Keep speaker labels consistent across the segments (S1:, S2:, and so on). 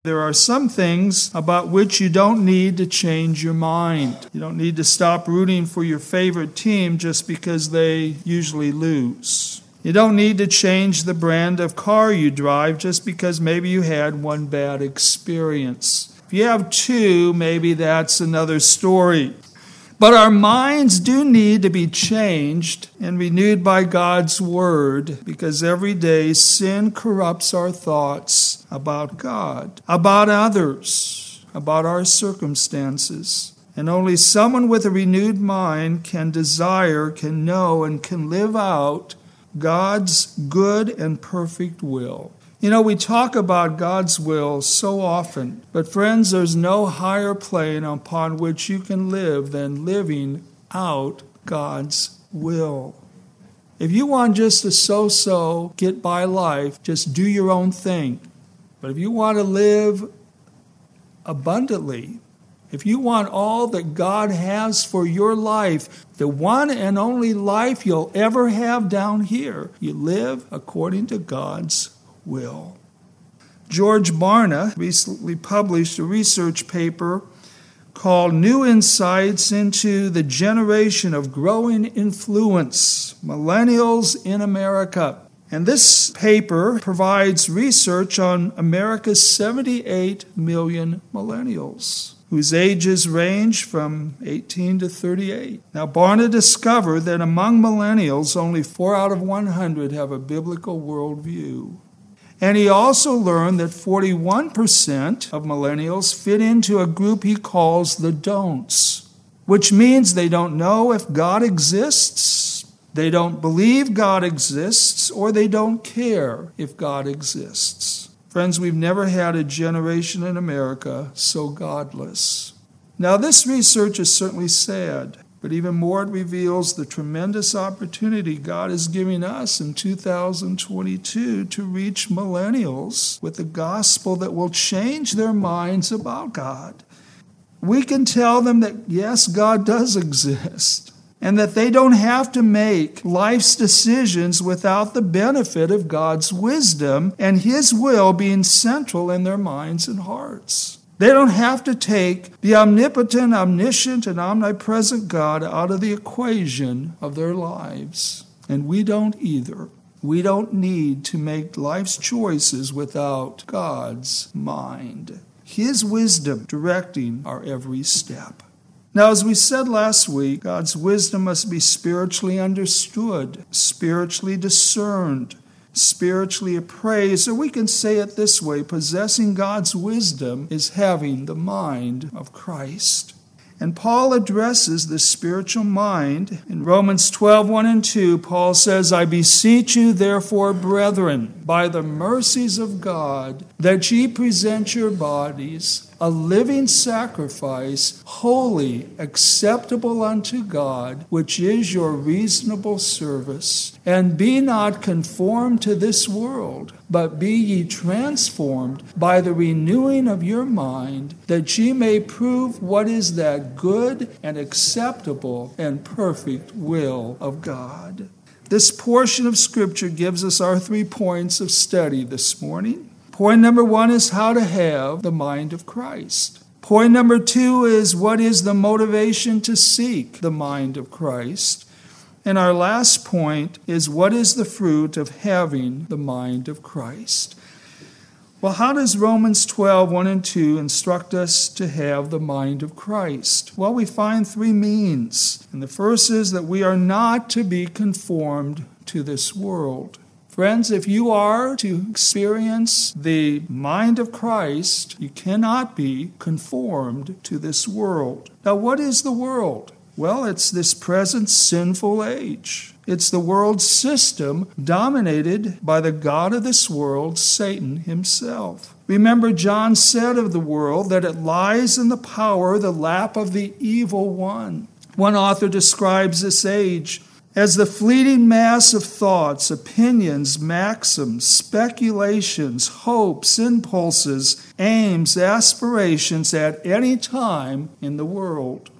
S1: There are some things about which you don't need to change your mind. You don't need to stop rooting for your favorite team just because they usually lose. You don't need to change the brand of car you drive just because maybe you had one bad experience. If you have two, maybe that's another story. But our minds do need to be changed and renewed by God's Word, because every day sin corrupts our thoughts about God, about others, about our circumstances. And only someone with a renewed mind can desire, can know, and can live out God's good and perfect will. You know, we talk about God's will so often, but friends, there's no higher plane upon which you can live than living out God's will. If you want just to so-so get by life, just do your own thing. But if you want to live abundantly, if you want all that God has for your life, the one and only life you'll ever have down here, you live according to God's will. George Barna recently published a research paper called New Insights into the Generation of Growing Influence, Millennials in America. And this paper provides research on America's 78 million millennials, whose ages range from 18 to 38. Now, Barna discovered that among millennials, only 4 out of 100 have a biblical worldview. And he also learned that 41% of millennials fit into a group he calls the don'ts, which means they don't know if God exists, they don't believe God exists, or they don't care if God exists. Friends, we've never had a generation in America so godless. Now, this research is certainly sad, but even more it reveals the tremendous opportunity God is giving us in 2022 to reach millennials with the gospel that will change their minds about God. We can tell them that, yes, God does exist, and that they don't have to make life's decisions without the benefit of God's wisdom and His will being central in their minds and hearts. They don't have to take the omnipotent, omniscient, and omnipresent God out of the equation of their lives. And we don't either. We don't need to make life's choices without God's mind, His wisdom directing our every step. Now, as we said last week, God's wisdom must be spiritually understood, spiritually discerned, spiritually appraised, or we can say it this way: possessing God's wisdom is having the mind of Christ. And Paul addresses the spiritual mind. In Romans 12:1-2, Paul says, I beseech you, therefore, brethren, by the mercies of God, that ye present your bodies a living sacrifice, holy, acceptable unto God, which is your reasonable service. And be not conformed to this world, but be ye transformed by the renewing of your mind, that ye may prove what is that good and acceptable and perfect will of God. This portion of Scripture gives us our 3 points of study this morning. Point number 1 is how to have the mind of Christ. Point number 2 is what is the motivation to seek the mind of Christ. And our last point is what is the fruit of having the mind of Christ. Well, how does Romans 12:1-2 instruct us to have the mind of Christ? Well, we find 3 means. And the first is that we are not to be conformed to this world. Friends, if you are to experience the mind of Christ, you cannot be conformed to this world. Now, what is the world? Well, it's this present sinful age. It's the world system dominated by the god of this world, Satan himself. Remember, John said of the world that it lies in the power, the lap of the evil one. One author describes this age as the fleeting mass of thoughts, opinions, maxims, speculations, hopes, impulses, aims, aspirations at any time in the world.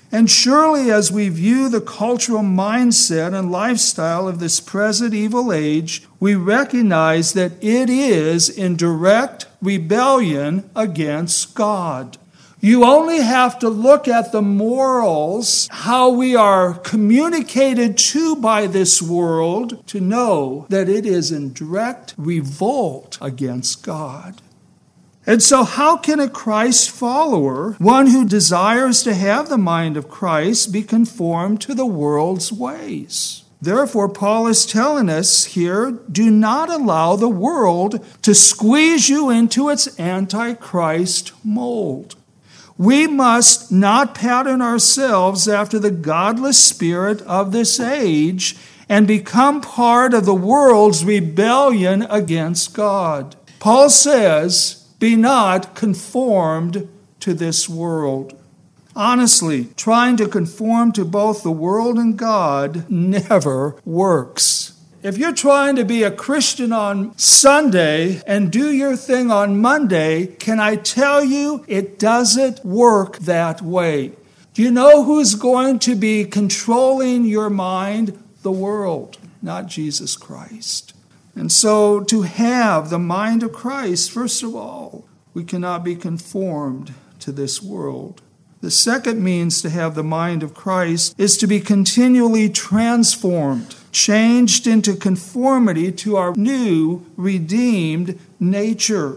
S1: And surely as we view the cultural mindset and lifestyle of this present evil age, we recognize that it is in direct rebellion against God. You only have to look at the morals, how we are communicated to by this world, to know that it is in direct revolt against God. And so how can a Christ follower, one who desires to have the mind of Christ, be conformed to the world's ways? Therefore, Paul is telling us here, do not allow the world to squeeze you into its antichrist mold. We must not pattern ourselves after the godless spirit of this age and become part of the world's rebellion against God. Paul says, be not conformed to this world. Honestly, trying to conform to both the world and God never works. If you're trying to be a Christian on Sunday and do your thing on Monday, can I tell you it doesn't work that way. Do you know who's going to be controlling your mind? The world, not Jesus Christ. And so to have the mind of Christ, first of all, we cannot be conformed to this world. The second means to have the mind of Christ is to be continually transformed, changed into conformity to our new, redeemed nature.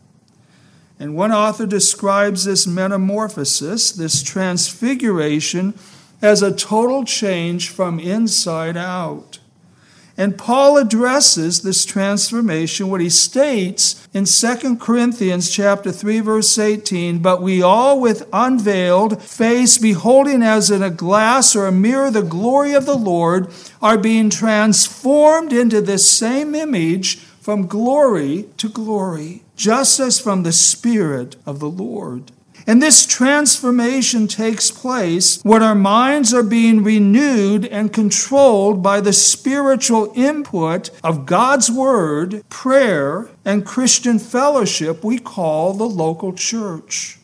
S1: And one author describes this metamorphosis, this transfiguration, as a total change from inside out. And Paul addresses this transformation when he states in 2 Corinthians chapter 3, verse 18, but we all with unveiled face, beholding as in a glass or a mirror the glory of the Lord, are being transformed into this same image from glory to glory, just as from the Spirit of the Lord. And this transformation takes place when our minds are being renewed and controlled by the spiritual input of God's Word, prayer, and Christian fellowship we call the local church.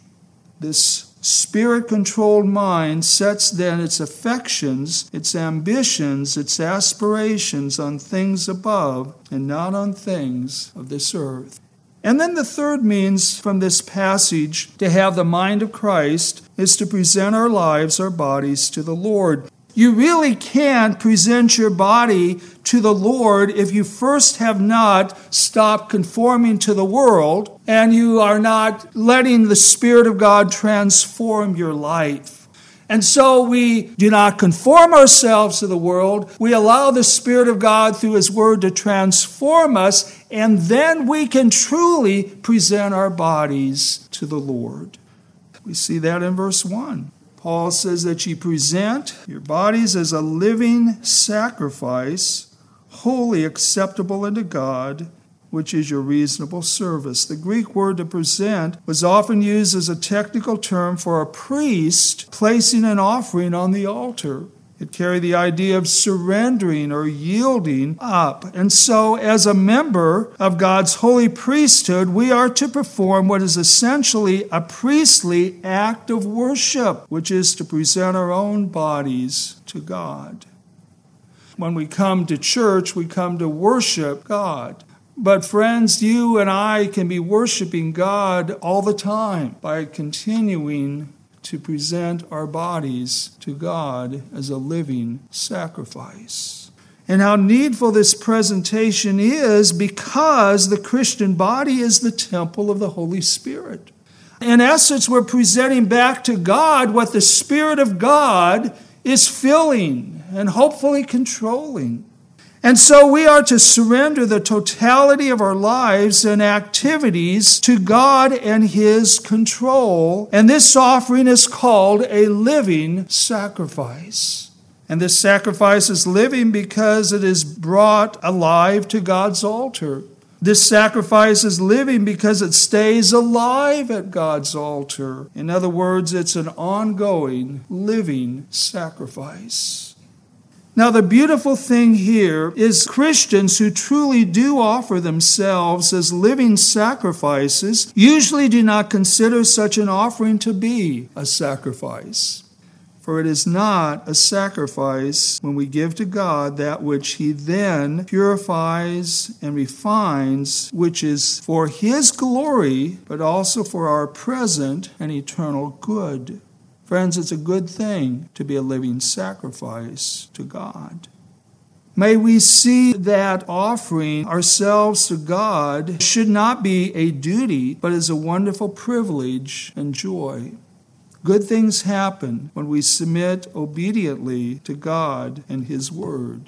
S1: This Spirit-controlled mind sets then its affections, its ambitions, its aspirations on things above and not on things of this earth. And then the third means from this passage to have the mind of Christ is to present our lives, our bodies to the Lord. You really can't present your body to the Lord if you first have not stopped conforming to the world and you are not letting the Spirit of God transform your life. And so we do not conform ourselves to the world. We allow the Spirit of God through His Word to transform us, and then we can truly present our bodies to the Lord. We see that in verse 1. Paul says that you present your bodies as a living sacrifice, wholly acceptable unto God, which is your reasonable service. The Greek word to present was often used as a technical term for a priest placing an offering on the altar. It carried the idea of surrendering or yielding up. And so, as a member of God's holy priesthood, we are to perform what is essentially a priestly act of worship, which is to present our own bodies to God. When we come to church, we come to worship God. But friends, you and I can be worshiping God all the time by continuing to present our bodies to God as a living sacrifice. And how needful this presentation is because the Christian body is the temple of the Holy Spirit. In essence, we're presenting back to God what the Spirit of God is filling and hopefully controlling. And so we are to surrender the totality of our lives and activities to God and His control. And this offering is called a living sacrifice. And this sacrifice is living because it is brought alive to God's altar. This sacrifice is living because it stays alive at God's altar. In other words, it's an ongoing, living sacrifice. Now, the beautiful thing here is Christians who truly do offer themselves as living sacrifices usually do not consider such an offering to be a sacrifice. For it is not a sacrifice when we give to God that which he then purifies and refines, which is for his glory, but also for our present and eternal good. Friends, it's a good thing to be a living sacrifice to God. May we see that offering ourselves to God should not be a duty, but is a wonderful privilege and joy. Good things happen when we submit obediently to God and his word.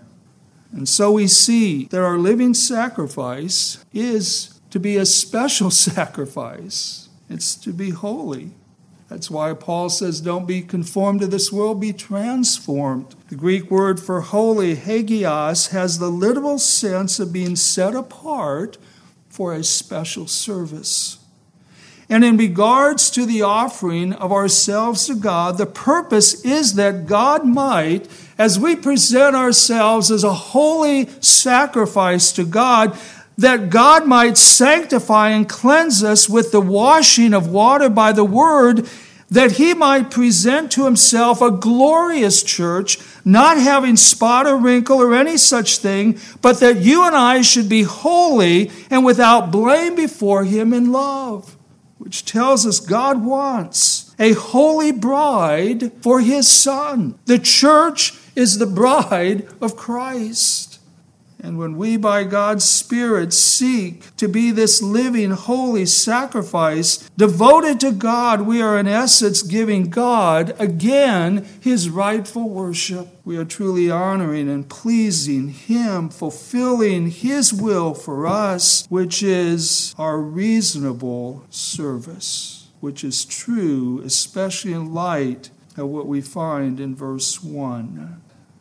S1: And so we see that our living sacrifice is to be a special sacrifice. It's to be holy. That's why Paul says, don't be conformed to this world, be transformed. The Greek word for holy, hagios, has the literal sense of being set apart for a special service. And in regards to the offering of ourselves to God, the purpose is that God might, as we present ourselves as a holy sacrifice to God, that God might sanctify and cleanse us with the washing of water by the word, that he might present to himself a glorious church, not having spot or wrinkle or any such thing, but that you and I should be holy and without blame before him in love. Which tells us God wants a holy bride for his Son. The church is the bride of Christ. And when we, by God's Spirit, seek to be this living, holy sacrifice devoted to God, we are in essence giving God, again, his rightful worship. We are truly honoring and pleasing him, fulfilling his will for us, which is our reasonable service, which is true, especially in light of what we find in verse 1.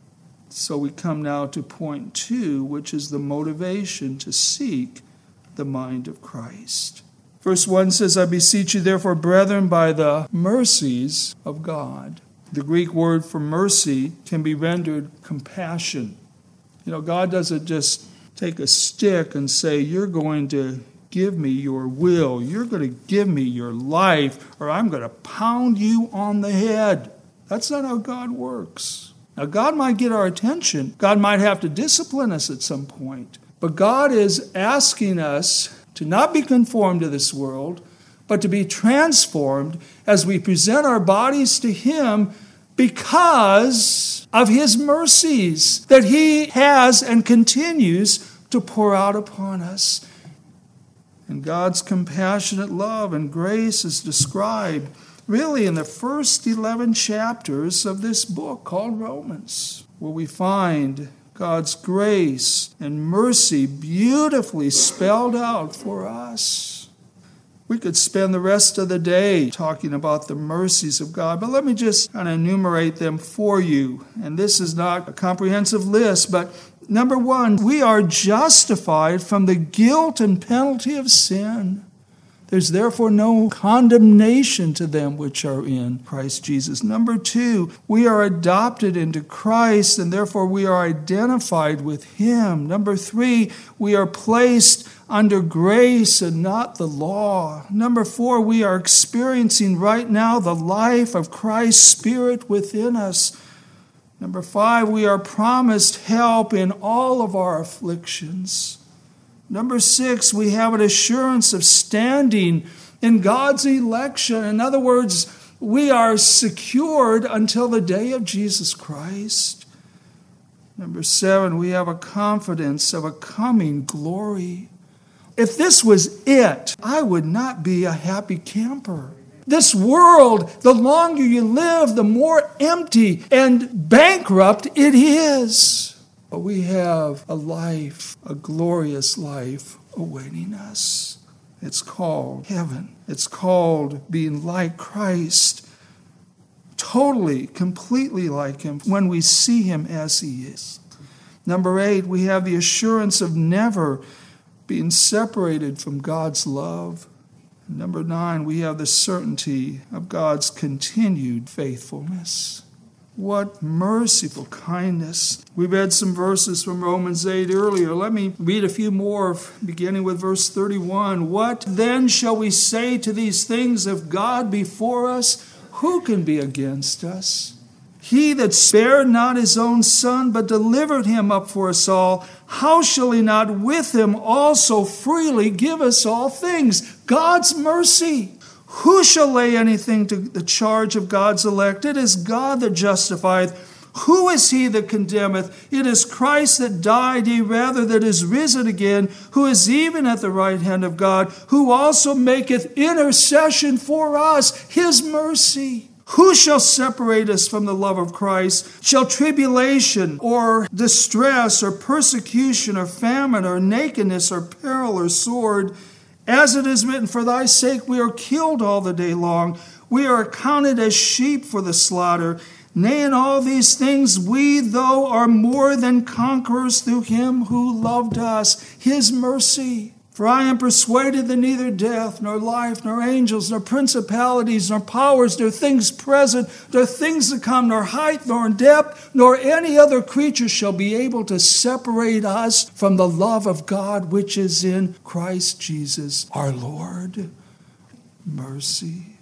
S1: So we come now to point 2, which is the motivation to seek the mind of Christ. Verse 1 says, I beseech you therefore, brethren, by the mercies of God. The Greek word for mercy can be rendered compassion. You know, God doesn't just take a stick and say, you're going to give me your will, you're going to give me your life, or I'm going to pound you on the head. That's not how God works. Now, God might get our attention. God might have to discipline us at some point. But God is asking us to not be conformed to this world, but to be transformed as we present our bodies to him because of his mercies that he has and continues to pour out upon us. And God's compassionate love and grace is described really in the first 11 chapters of this book called Romans, where we find God's grace and mercy beautifully spelled out for us. We could spend the rest of the day talking about the mercies of God, but let me just kind of enumerate them for you. And this is not a comprehensive list, but number 1, we are justified from the guilt and penalty of sin. There's therefore no condemnation to them which are in Christ Jesus. Number 2, we are adopted into Christ, and therefore we are identified with him. Number 3, we are placed under grace and not the law. Number 4, we are experiencing right now the life of Christ's Spirit within us. Number 5, we are promised help in all of our afflictions. Number 6, we have an assurance of standing in God's election. In other words, we are secured until the day of Jesus Christ. Number 7, we have a confidence of a coming glory. If this was it, I would not be a happy camper. This world, the longer you live, the more empty and bankrupt it is. But we have a life, a glorious life awaiting us. It's called heaven. It's called being like Christ, totally, completely like him when we see him as he is. Number 8, we have the assurance of never being separated from God's love. Number 9, we have the certainty of God's continued faithfulness. What merciful kindness. We read some verses from Romans 8 earlier. Let me read a few more, beginning with verse 31. What then shall we say to these things? If God be for us, who can be against us? He that spared not his own Son, but delivered him up for us all, how shall he not with him also freely give us all things? God's mercy. Who shall lay anything to the charge of God's elect? It is God that justifieth. Who is he that condemneth? It is Christ that died, yea, rather that is risen again, who is even at the right hand of God, who also maketh intercession for us, his mercy. Who shall separate us from the love of Christ? Shall tribulation or distress or persecution or famine or nakedness or peril or sword? As it is written, for thy sake we are killed all the day long. We are accounted as sheep for the slaughter. Nay, in all these things we, though, are more than conquerors through him who loved us, his mercy. For I am persuaded that neither death, nor life, nor angels, nor principalities, nor powers, nor things present, nor things to come, nor height, nor depth, nor any other creature shall be able to separate us from the love of God which is in Christ Jesus our Lord. Mercy.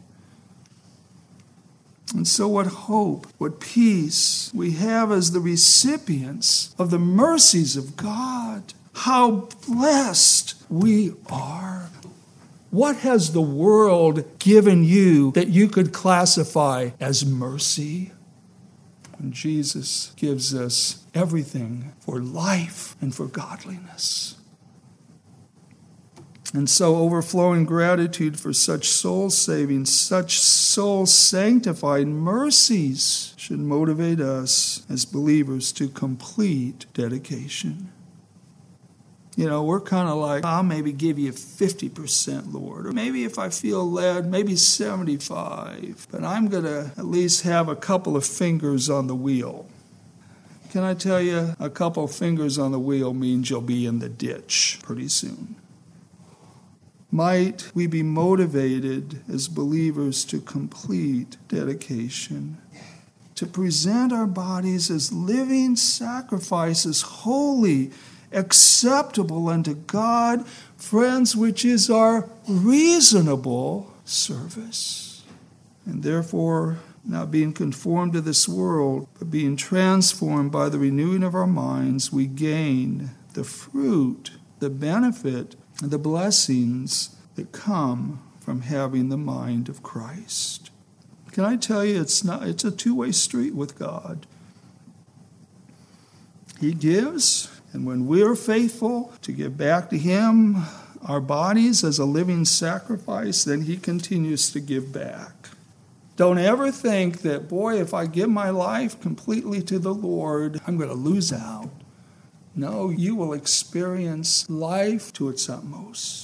S1: And so what hope, what peace we have as the recipients of the mercies of God. How blessed we are. What has the world given you that you could classify as mercy? And Jesus gives us everything for life and for godliness. And so overflowing gratitude for such soul-saving, such soul-sanctifying mercies should motivate us as believers to complete dedication. You know, we're kind of like, I'll maybe give you 50%, Lord. Or maybe if I feel led, maybe 75. But I'm going to at least have a couple of fingers on the wheel. Can I tell you, a couple of fingers on the wheel means you'll be in the ditch pretty soon. Might we be motivated as believers to complete dedication, to present our bodies as living sacrifices, holy, acceptable unto God, friends, which is our reasonable service. And therefore, not being conformed to this world, but being transformed by the renewing of our minds, we gain the fruit, the benefit, and the blessings that come from having the mind of Christ. Can I tell you, it's a two-way street with God. He gives, and when we are faithful to give back to him our bodies as a living sacrifice, then he continues to give back. Don't ever think that, boy, if I give my life completely to the Lord, I'm going to lose out. No, you will experience life to its utmost.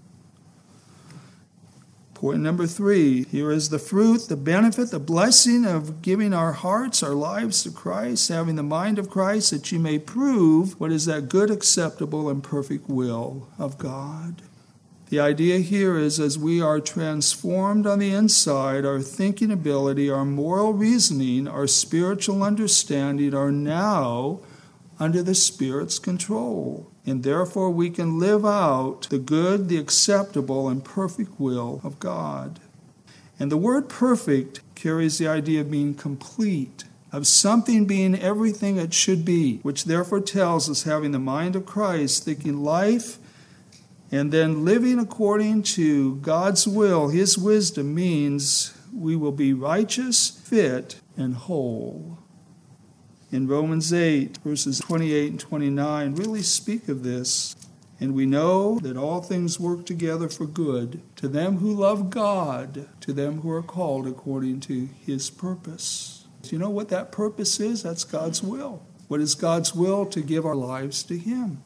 S1: Point number 3, here is the fruit, the benefit, the blessing of giving our hearts, our lives to Christ, having the mind of Christ, that you may prove what is that good, acceptable, and perfect will of God. The idea here is as we are transformed on the inside, our thinking ability, our moral reasoning, our spiritual understanding are now under the Spirit's control. And therefore we can live out the good, the acceptable, and perfect will of God. And the word perfect carries the idea of being complete, of something being everything it should be, which therefore tells us having the mind of Christ, thinking life, and then living according to God's will, his wisdom, means we will be righteous, fit, and whole. In Romans 8, verses 28 and 29, really speak of this. And we know that all things work together for good to them who love God, to them who are called according to his purpose. Do you know what that purpose is? That's God's will. What is God's will? To give our lives to him.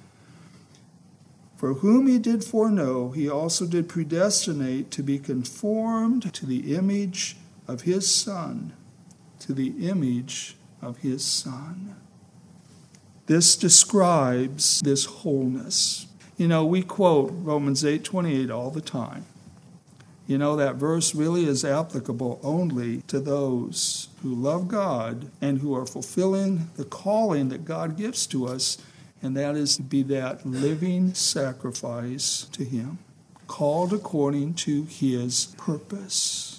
S1: For whom he did foreknow, he also did predestinate to be conformed to the image of his Son, to the image of his Son. This describes this wholeness. You know, we quote Romans 8:28 all the time. You know, that verse really is applicable only to those who love God and who are fulfilling the calling that God gives to us, and that is to be that living sacrifice to him, called according to his purpose.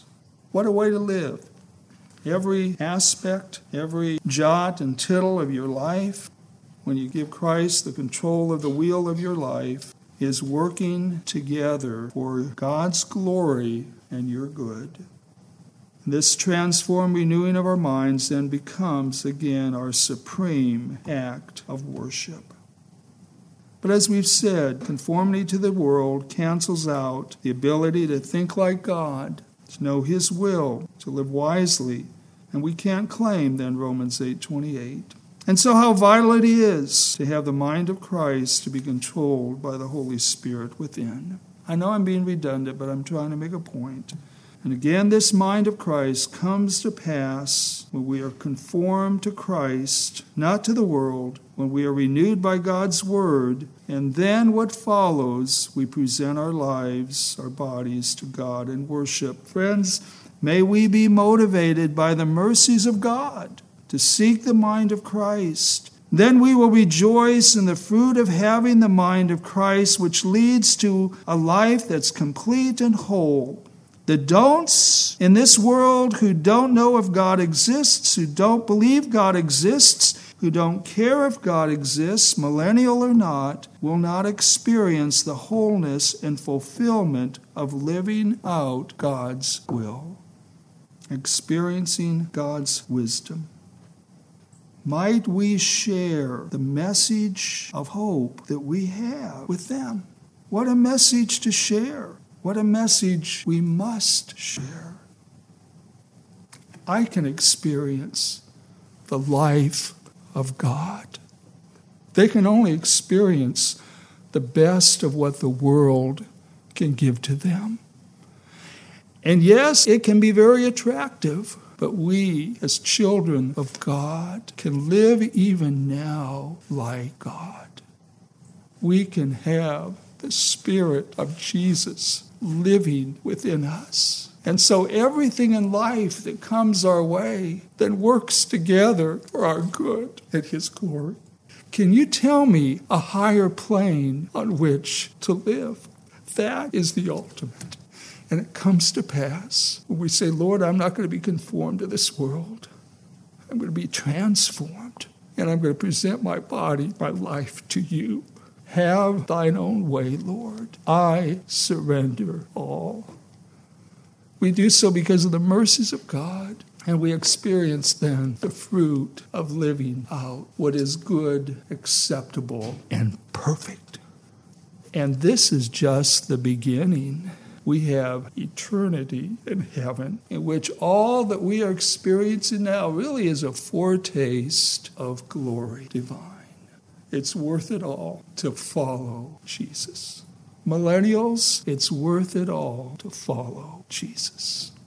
S1: What a way to live. Every aspect, every jot and tittle of your life, when you give Christ the control of the wheel of your life, is working together for God's glory and your good. This transformed renewing of our minds then becomes again our supreme act of worship. But as we've said, conformity to the world cancels out the ability to think like God, to know His will, to live wisely, and we can't claim then Romans 8:28. And so how vital it is to have the mind of Christ to be controlled by the Holy Spirit within. I know I'm being redundant, but I'm trying to make a point. And again, this mind of Christ comes to pass when we are conformed to Christ, not to the world, when we are renewed by God's Word, and then what follows, we present our lives, our bodies to God in worship. Friends, may we be motivated by the mercies of God to seek the mind of Christ. Then we will rejoice in the fruit of having the mind of Christ, which leads to a life that's complete and whole. The don'ts in this world who don't know if God exists, who don't believe God exists, who don't care if God exists, millennial or not, will not experience the wholeness and fulfillment of living out God's will, experiencing God's wisdom. Might we share the message of hope that we have with them? What a message to share. What a message we must share. I can experience the life of God. They can only experience the best of what the world can give to them. And yes, it can be very attractive, but we, as children of God, can live even now like God. We can have the Spirit of Jesus living within us. And so everything in life that comes our way then works together for our good and His glory. Can you tell me a higher plane on which to live? That is the ultimate. And it comes to pass when we say, Lord, I'm not going to be conformed to this world. I'm going to be transformed. And I'm going to present my body, my life to you. Have thine own way, Lord. I surrender all. We do so because of the mercies of God, and we experience then the fruit of living out what is good, acceptable, and perfect. And this is just the beginning. We have eternity in heaven, in which all that we are experiencing now really is a foretaste of glory divine. It's worth it all to follow Jesus. Millennials, it's worth it all to follow Jesus.